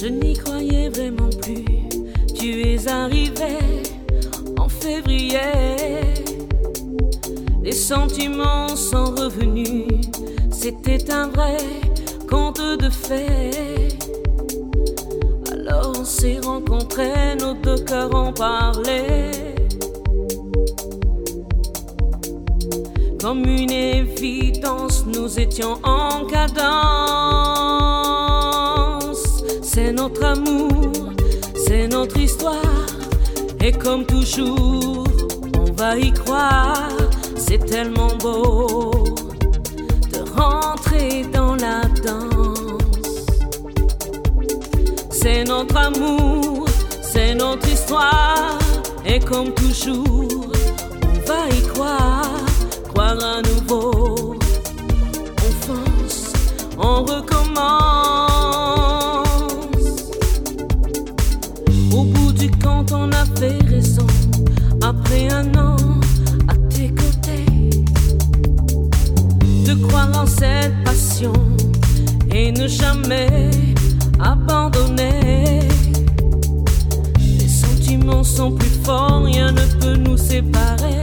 Je n'y croyais vraiment plus. Tu es arrivé en février. Les sentiments sont revenus. C'était un vrai conte de fées. Alors on s'est rencontrés, nos deux cœurs ont parlé. Comme une évidence, nous étions en cadence. C'est notre amour, c'est notre histoire. Et comme toujours, on va y croire. C'est tellement beau de rentrer dans la danse. C'est notre amour, c'est notre histoire. Et comme toujours, on va y croire. Croire à nouveau, on fonce, on recommence. Au bout du compte, on a fait raison. Après un an à tes côtés, de croire en cette passion et ne jamais abandonner. Les sentiments sont plus forts, rien ne peut nous séparer.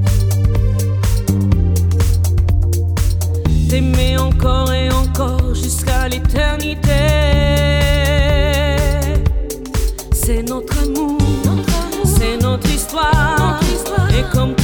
T'aimer encore et encore jusqu'à l'éternité. C'est notre amour, c'est notre histoire. Et comme